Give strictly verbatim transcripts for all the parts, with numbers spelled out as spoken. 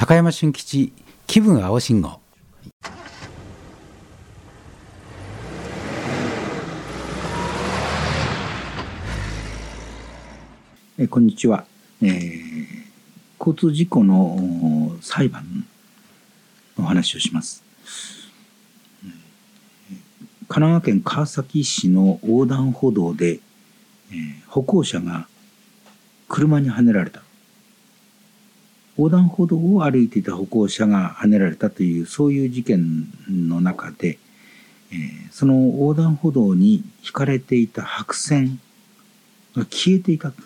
高山俊吉気分青信号。 えこんにちは、えー、交通事故の裁判の話をします。神奈川県川崎市の横断歩道で、えー、歩行者が車にはねられた。横断歩道を歩いていた歩行者がはねられたというそういう事件の中で、えー、その横断歩道に引かれていた白線が消えていた。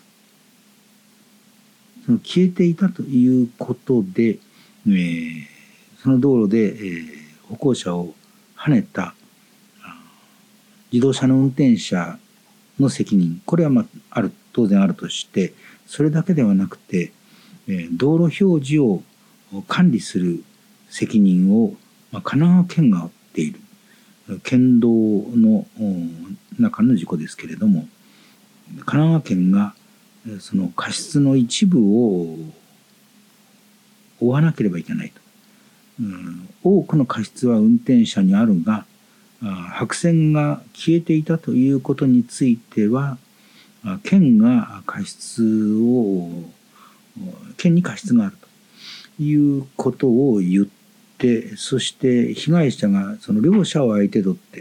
その消えていたということで、えー、その道路で、えー、歩行者をはねた自動車の運転者の責任、これは、まあ、ある当然あるとして、それだけではなくて、えー、道路標示を管理する責任を、まあ、神奈川県が負っている県道の中の事故ですけれども、神奈川県がその過失の一部を負わなければいけないと。うん、多くの過失は運転者にあるが、白線が消えていたということについては、県が過失を県に過失があるということを言って、そして被害者がその両者を相手取って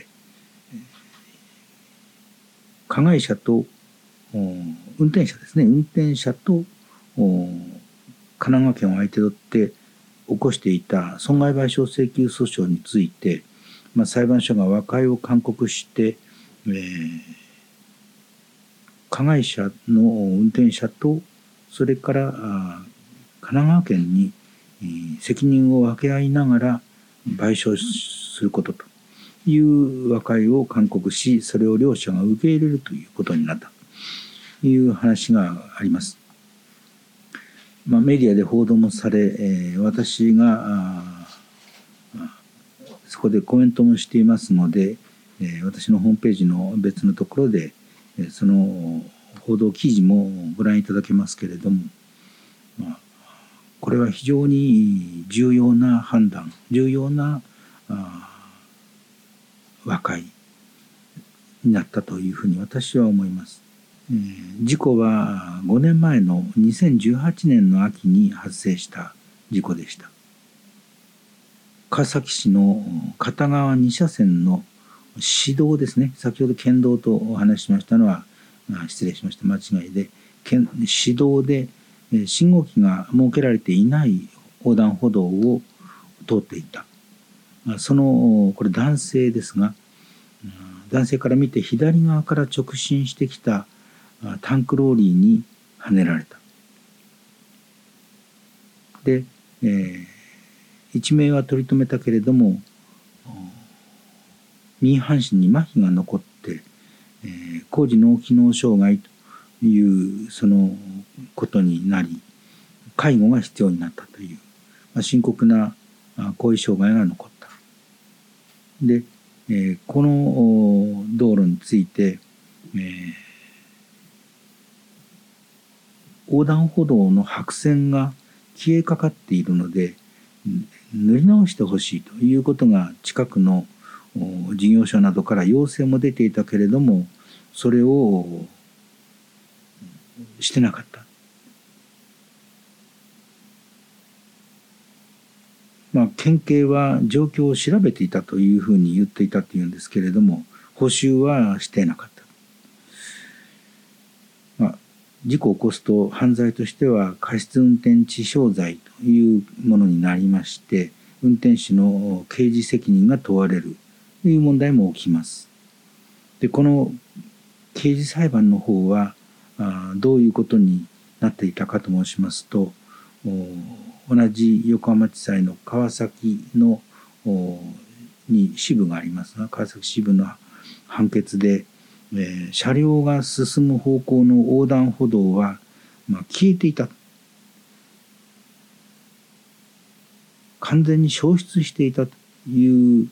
加害者と運転者ですね運転者と神奈川県を相手取って起こしていた損害賠償請求訴訟について、まあ、裁判所が和解を勧告して、えー、加害者の運転者とそれから神奈川県に責任を分け合いながら賠償することという和解を勧告し、それを両者が受け入れるということになったという話があります。まあ、メディアで報道もされ、えー、私がそこでコメントもしていますので、えー、私のホームページの別のところで、えー、その報道記事もご覧いただけますけれども、まあ、これは非常に重要な判断、重要な和解になったというふうに私は思います。えー、事故はごねんまえのにせんじゅうはちねんの秋に発生した事故でした。川崎市の片側に車線の市道ですね、先ほど県道とお話ししましたのは失礼しました、間違いで、市道で信号機が設けられていない横断歩道を通っていた。そのこれ男性ですが、男性から見て左側から直進してきたタンクローリーにはねられた。で、えー、一命は取り留めたけれども右半身に麻痺が残って、えー、高次脳機能障害というそのことになり介護が必要になったという、まあ、深刻な後遺障害が残った。で、えー、この道路について、えー、横断歩道の白線が消えかかっているので塗り直してほしいということが近くの事業所などから要請も出ていたけれども、それをしてなかった。まあ、県警は状況を調べていたというふうに言っていたというんですけれども、補修はしていなかった。まあ、事故を起こすと犯罪としては過失運転致傷罪というものになりまして、運転手の刑事責任が問われるという問題も起きます。で、この刑事裁判の方はあどういうことになっていたかと申しますと、同じ横浜地裁の川崎のに支部がありますが、川崎支部の判決で、えー、車両が進む方向の横断歩道は、まあ、消えていた。完全に消失していたという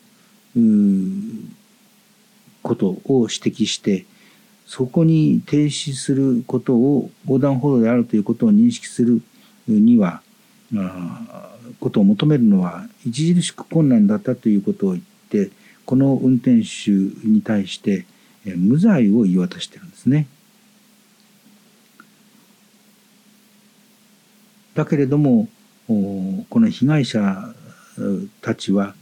ことを指摘して、そこに停止することを横断歩道であるということを認識するにはことを求めるのは著しく困難だったということを言って、この運転手に対して無罪を言い渡しているんですね。だけれどもこの被害者たちは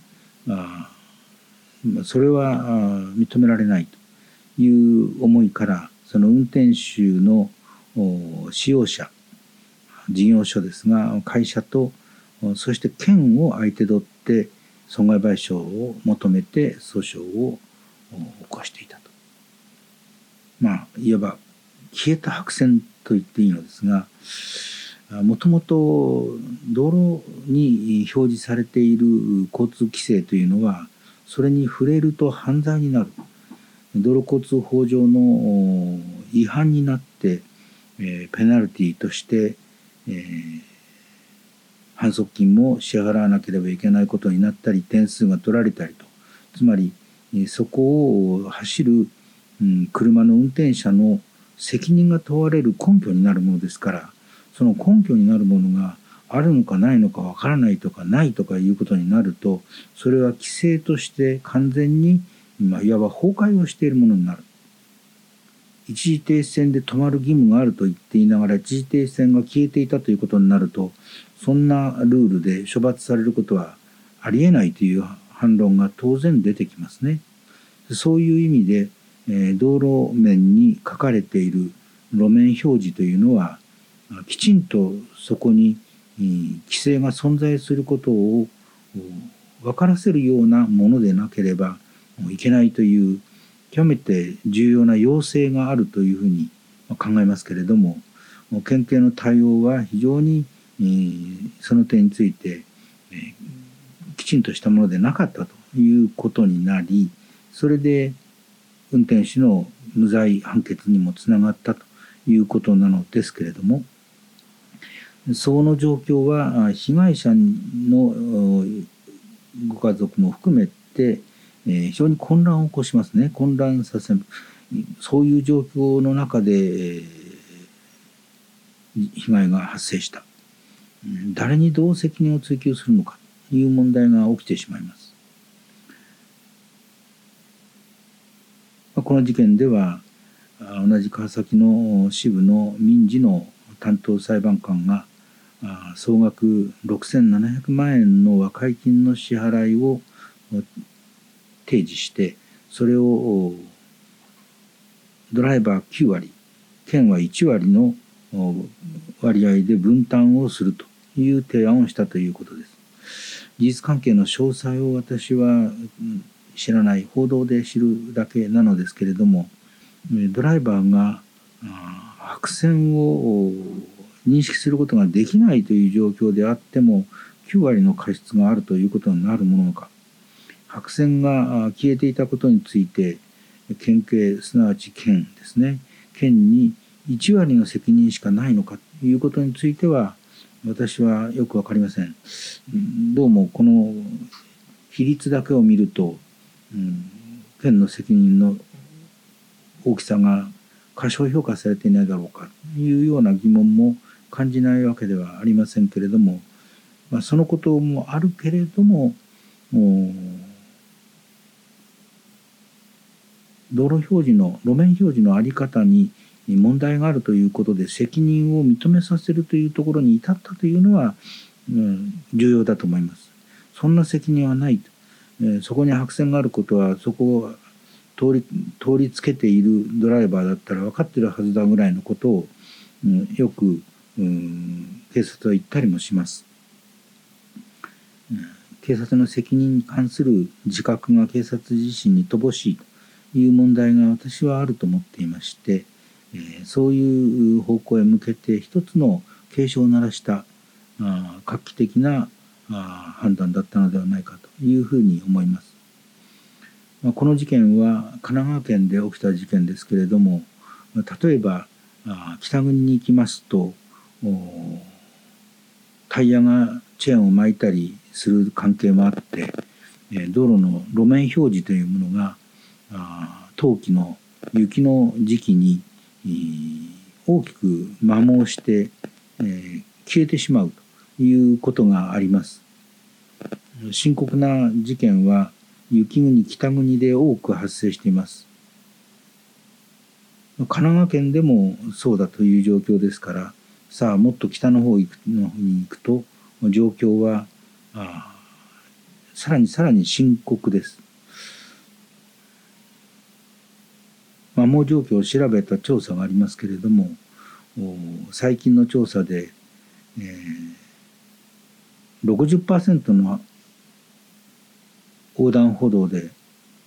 それは認められないという思いから、その運転手の使用者、事業所ですが会社とそして県を相手取って損害賠償を求めて訴訟を起こしていたと。まあいわば消えた白線と言っていいのですが、もともと道路に表示されている交通規制というのは、それに触れると犯罪になる、道路交通法上の違反になって、えー、ペナルティとして、えー、反則金も支払わなければいけないことになったり、点数が取られたりと、つまりそこを走る、うん、車の運転者の責任が問われる根拠になるものですから、その根拠になるものがあるのかないのかわからないとかないとかいうことになると、それは規制として完全に、まあ、いわば崩壊をしているものになる。一時停止線で止まる義務があると言っていながら、一時停止線が消えていたということになると、そんなルールで処罰されることはありえないという反論が当然出てきますね。そういう意味で、えー、道路面に書かれている路面表示というのは、きちんとそこに規制が存在することを分からせるようなものでなければいけないという極めて重要な要請があるというふうに考えますけれども、県警の対応は非常にその点についてきちんとしたものでなかったということになり、それで運転手の無罪判決にもつながったということなのですけれども、その状況は被害者のご家族も含めて非常に混乱を起こしますね。混乱させる、そういう状況の中で被害が発生した。誰にどう責任を追及するのかという問題が起きてしまいます。この事件では同じ川崎の支部の民事の担当裁判官が総額ろくせんななひゃくまんえんの和解金の支払いを提示して、それをドライバーきゅうわり、県はいちわりの割合で分担をするという提案をしたということです。事実関係の詳細を私は知らない、報道で知るだけなのですけれども、ドライバーが白線を認識することができないという状況であってもきゅうわりの過失があるということになるものか、白線が消えていたことについて県警すなわち県ですね、県にいちわりの責任しかないのかということについては私はよくわかりません。どうもこの比率だけを見ると、うん、県の責任の大きさが過小評価されていないだろうかというような疑問も感じないわけではありませんけれども、まあ、そのこともあるけれども、道路表示の路面表示の在り方に問題があるということで責任を認めさせるというところに至ったというのは、うん、重要だと思います。そんな責任はないと、えー、そこに白線があることはそこを通り、通りつけているドライバーだったら分かっているはずだぐらいのことを、うん、よく、うん、警察は言ったりもします。うん、警察の責任に関する自覚が警察自身に乏しいという問題が私はあると思っていまして、えー、そういう方向へ向けて一つの警鐘を鳴らしたあ画期的なあ判断だったのではないかというふうに思います。まあ、この事件は神奈川県で起きた事件ですけれども、例えばあ北国に行きますとタイヤがチェーンを巻いたりする関係もあって、えー、道路の路面表示というものがあ冬季の雪の時期に大きく摩耗して、えー、消えてしまうということがあります。 深刻な事件は雪国北国で多く発生しています。神奈川県でもそうだという状況ですから、さあもっと北の方に行くと状況はあさらにさらに深刻です。摩耗状況を調べた調査がありますけれども、最近の調査で、えー、ろくじゅっパーセント の横断歩道で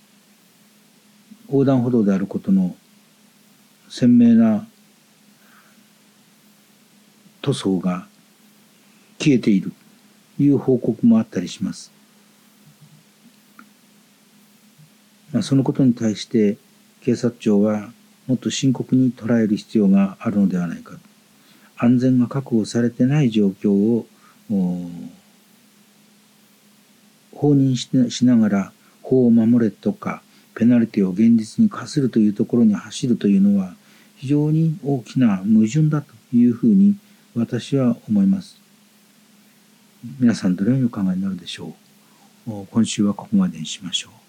横断歩道であることの鮮明な塗装が消えているという報告もあったりします。まあ、そのことに対して警察庁はもっと深刻に捉える必要があるのではないか。安全が確保されてない状況を放任しながら法を守れとかペナルティを現実に課するというところに走るというのは非常に大きな矛盾だというふうに私は思います。皆さんどのようにお考えになるでしょう。今週はここまでにしましょう。